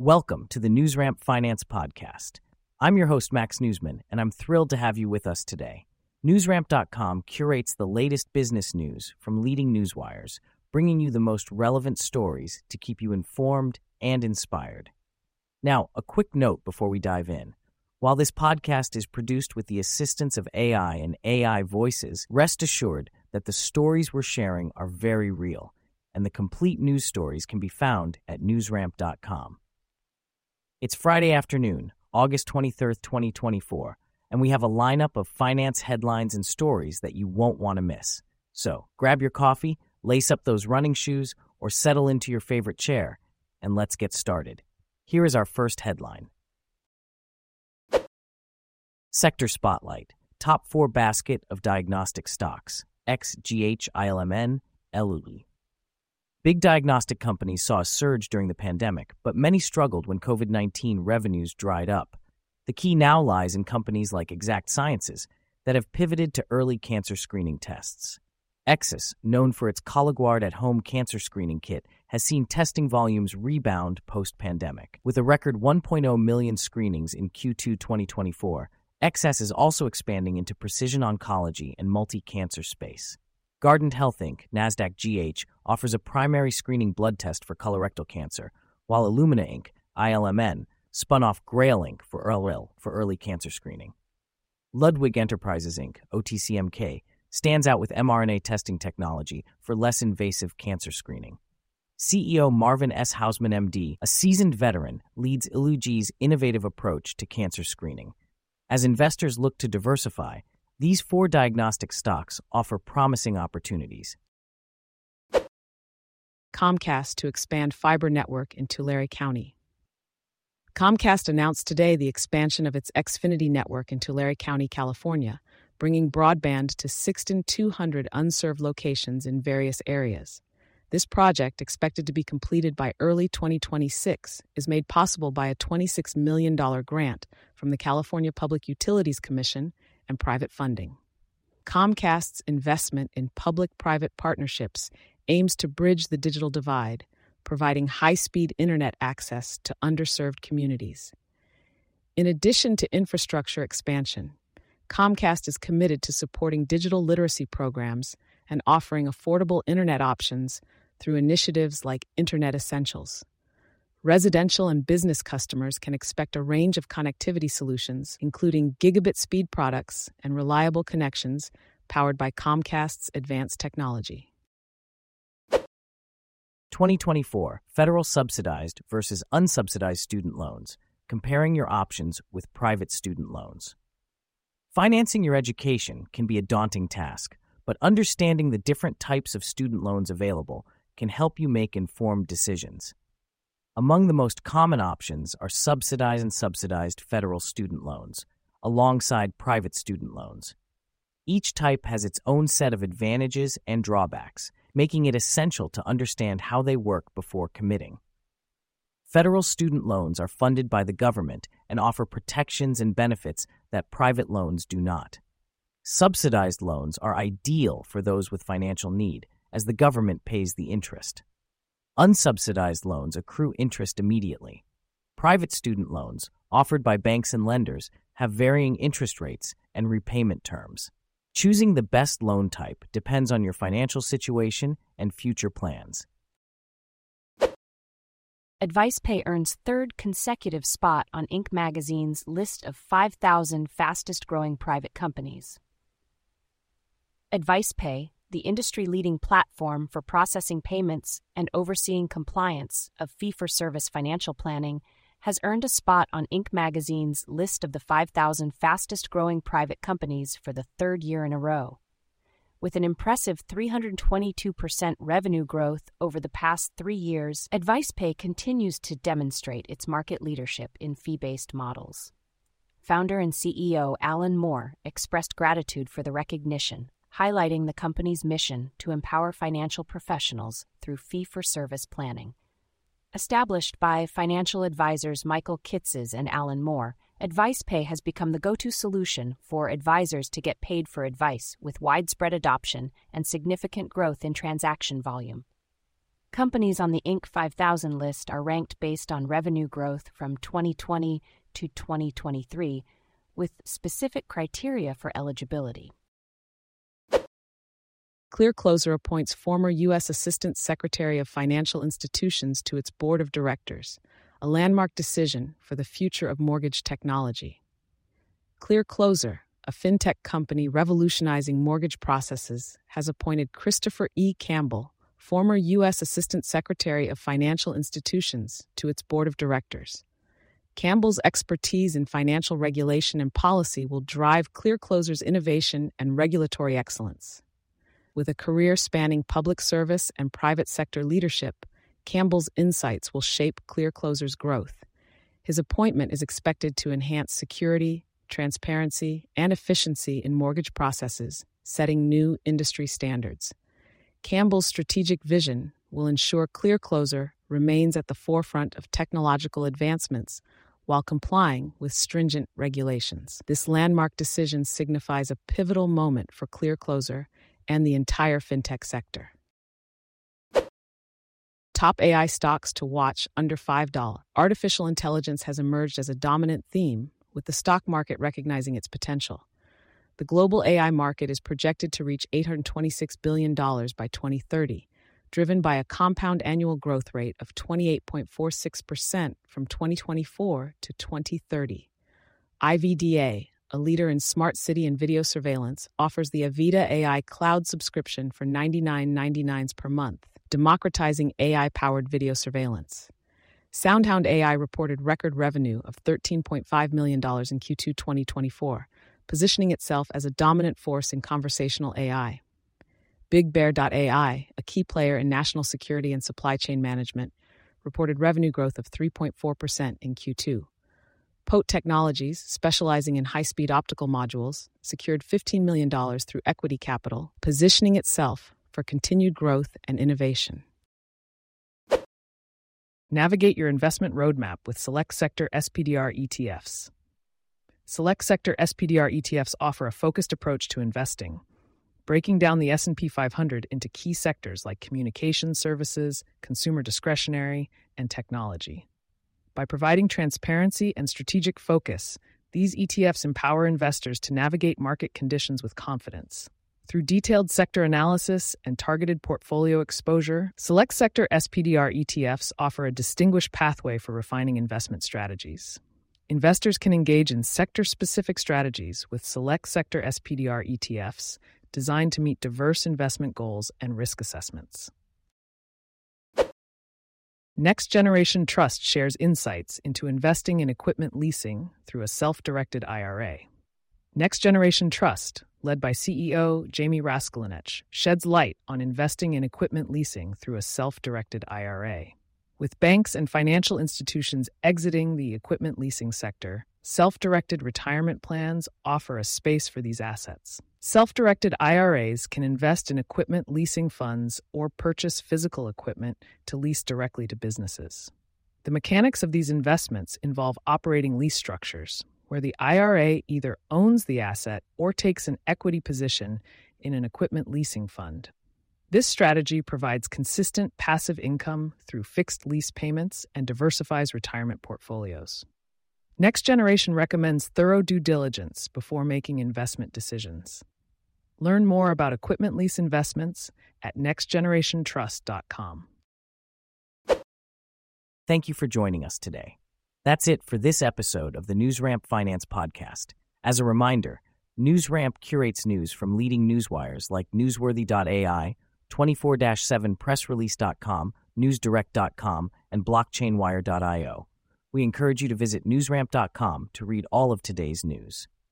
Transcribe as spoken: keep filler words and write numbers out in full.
Welcome to the NewsRamp Finance Podcast. I'm your host, Max Newsman, and I'm thrilled to have you with us today. NewsRamp dot com curates the latest business news from leading newswires, bringing you the most relevant stories to keep you informed and inspired. Now, a quick note before we dive in. While this podcast is produced with the assistance of A I and A I voices, rest assured that the stories we're sharing are very real, and the complete news stories can be found at NewsRamp dot com. It's Friday afternoon, August twenty-third, twenty twenty-four, and we have a lineup of finance headlines and stories that you won't want to miss. So, grab your coffee, lace up those running shoes, or settle into your favorite chair, and let's get started. Here is our first headline. Sector Spotlight, Top four Basket of Diagnostic Stocks, X G H I L M N, L U I. Big diagnostic companies saw a surge during the pandemic, but many struggled when covid nineteen revenues dried up. The key now lies in companies like Exact Sciences that have pivoted to early cancer screening tests. Exus, known for its Cologuard at-home cancer screening kit, has seen testing volumes rebound post-pandemic. With a record one point oh million screenings in Q two twenty twenty-four, Exus is also expanding into precision oncology and multi-cancer space. Guardant Health Incorporated, NASDAQ G H, offers a primary screening blood test for colorectal cancer, while Illumina Incorporated, I L M N, spun off Grail Incorporated for E L R I L for early cancer screening. Ludwig Enterprises Incorporated, O T C M K, stands out with mRNA testing technology for less invasive cancer screening. C E O Marvin S. Hausman, M D, a seasoned veteran, leads Illugi's innovative approach to cancer screening. As investors look to diversify, these four diagnostic stocks offer promising opportunities. Comcast to expand fiber network in Tulare County. Comcast announced today the expansion of its Xfinity network in Tulare County, California, bringing broadband to six thousand two hundred unserved locations in various areas. This project, expected to be completed by early twenty twenty-six, is made possible by a twenty-six million dollars grant from the California Public Utilities Commission and private funding. Comcast's investment in public-private partnerships aims to bridge the digital divide, providing high-speed internet access to underserved communities. In addition to infrastructure expansion, Comcast is committed to supporting digital literacy programs and offering affordable internet options through initiatives like Internet Essentials. Residential and business customers can expect a range of connectivity solutions, including gigabit speed products and reliable connections powered by Comcast's advanced technology. twenty twenty-four Federal Subsidized versus Unsubsidized Student Loans, comparing your options with private student loans. Financing your education can be a daunting task, but understanding the different types of student loans available can help you make informed decisions. Among the most common options are subsidized and subsidized federal student loans, alongside private student loans. Each type has its own set of advantages and drawbacks, making it essential to understand how they work before committing. Federal student loans are funded by the government and offer protections and benefits that private loans do not. Subsidized loans are ideal for those with financial need, as the government pays the interest. Unsubsidized loans accrue interest immediately. Private student loans, offered by banks and lenders, have varying interest rates and repayment terms. Choosing the best loan type depends on your financial situation and future plans. AdvicePay earns third consecutive spot on Inc magazine's list of five thousand fastest-growing private companies. AdvicePay, the industry-leading platform for processing payments and overseeing compliance of fee-for-service financial planning, has earned a spot on Inc magazine's list of the five thousand fastest-growing private companies for the third year in a row. With an impressive three hundred twenty-two percent revenue growth over the past three years, AdvicePay continues to demonstrate its market leadership in fee-based models. Founder and C E O Alan Moore expressed gratitude for the recognition, highlighting the company's mission to empower financial professionals through fee-for-service planning. Established by financial advisors Michael Kitzes and Alan Moore, AdvicePay has become the go-to solution for advisors to get paid for advice, with widespread adoption and significant growth in transaction volume. Companies on the Inc five thousand list are ranked based on revenue growth from twenty twenty to twenty twenty-three, with specific criteria for eligibility. ClearCloser appoints former U S Assistant Secretary of Financial Institutions to its board of directors, a landmark decision for the future of mortgage technology. ClearCloser, a fintech company revolutionizing mortgage processes, has appointed Christopher E. Campbell, former U S Assistant Secretary of Financial Institutions, to its board of directors. Campbell's expertise in financial regulation and policy will drive ClearCloser's innovation and regulatory excellence. With a career spanning public service and private sector leadership, Campbell's insights will shape ClearCloser's growth. His appointment is expected to enhance security, transparency, and efficiency in mortgage processes, setting new industry standards. Campbell's strategic vision will ensure ClearCloser remains at the forefront of technological advancements while complying with stringent regulations. This landmark decision signifies a pivotal moment for ClearCloser and the entire fintech sector. Top A I stocks to watch under five dollars. Artificial intelligence has emerged as a dominant theme, with the stock market recognizing its potential. The global A I market is projected to reach eight hundred twenty-six billion dollars by twenty thirty, driven by a compound annual growth rate of twenty-eight point four six percent from twenty twenty-four to twenty thirty. I V D A, a leader in smart city and video surveillance, offers the Avida A I cloud subscription for ninety-nine ninety-nine per month, democratizing A I-powered video surveillance. SoundHound A I reported record revenue of thirteen point five million dollars in Q two twenty twenty-four, positioning itself as a dominant force in conversational A I. BigBear dot A I, a key player in national security and supply chain management, reported revenue growth of three point four percent in Q two. P O T Technologies, specializing in high-speed optical modules, secured fifteen million dollars through equity capital, positioning itself for continued growth and innovation. Navigate your investment roadmap with Select Sector S P D R E T Fs. Select Sector S P D R E T Fs offer a focused approach to investing, breaking down the S and P five hundred into key sectors like communications services, consumer discretionary, and technology. By providing transparency and strategic focus, these E T Fs empower investors to navigate market conditions with confidence. Through detailed sector analysis and targeted portfolio exposure, Select Sector S P D R E T Fs offer a distinguished pathway for refining investment strategies. Investors can engage in sector-specific strategies with Select Sector S P D R E T Fs designed to meet diverse investment goals and risk assessments. Next Generation Trust shares insights into investing in equipment leasing through a self-directed I R A. Next Generation Trust, led by C E O Jamie Raskulinecz, sheds light on investing in equipment leasing through a self-directed I R A. With banks and financial institutions exiting the equipment leasing sector, self-directed retirement plans offer a space for these assets. Self-directed I R As can invest in equipment leasing funds or purchase physical equipment to lease directly to businesses. The mechanics of these investments involve operating lease structures, where the I R A either owns the asset or takes an equity position in an equipment leasing fund. This strategy provides consistent passive income through fixed lease payments and diversifies retirement portfolios. Next Generation recommends thorough due diligence before making investment decisions. Learn more about equipment lease investments at next generation trust dot com. Thank you for joining us today. That's it for this episode of the NewsRamp Finance Podcast. As a reminder, NewsRamp curates news from leading newswires like newsworthy dot A I, twenty-four seven press release dot com, newsdirect dot com, and blockchain wire dot io. We encourage you to visit newsramp dot com to read all of today's news.